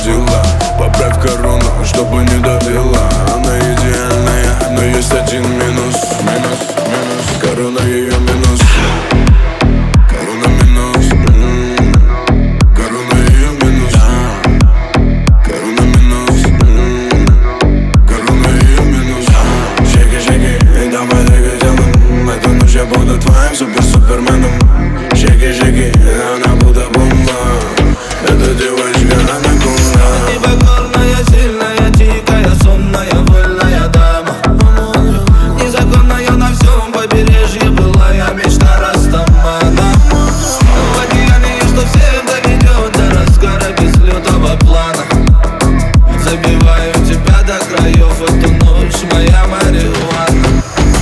наградила. Поправь корону, чтобы не давила. Она идеальная, но есть один минус. Корона ее минус. Корона минус. Корона ее минус. Корона минус. Корона ее минус. Шейки, давай двигайся. Эту ночь я буду твоим суперменом. Шейки, она будто бомба. Эта девочка анаконда. Непокорная, сильная, дикая, сонная, вольная дама. Незаконная на всем побережье былая мечта Растамана. В океане, что всех доведет до разгара без лютого плана. Забиваю тебя до краев, эту ночь моя марихуана.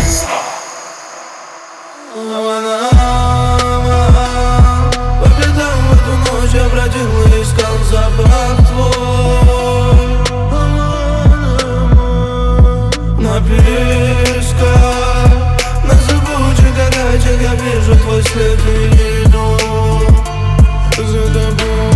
По пятам в эту ночь я бродил и искал запах твой. На песках, на зыбучих горячих я вижу твой след и иду за тобой.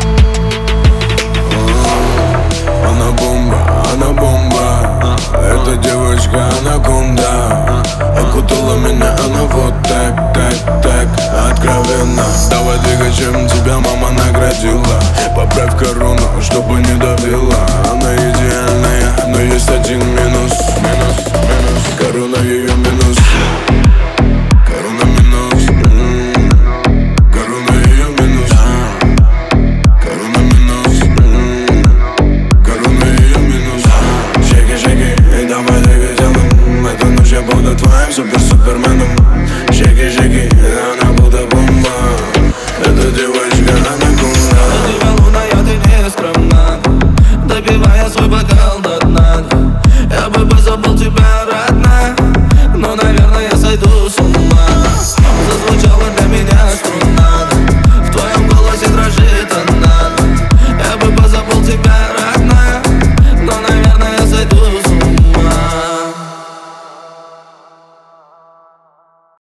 Она бомба. Эта девочка анаконда. Окутала меня она вот так откровенно. Давай двигай, чем тебя мама наградила. Поправь корону, чтобы не давила. Она идеальная, но есть один минус. Корона ее минус.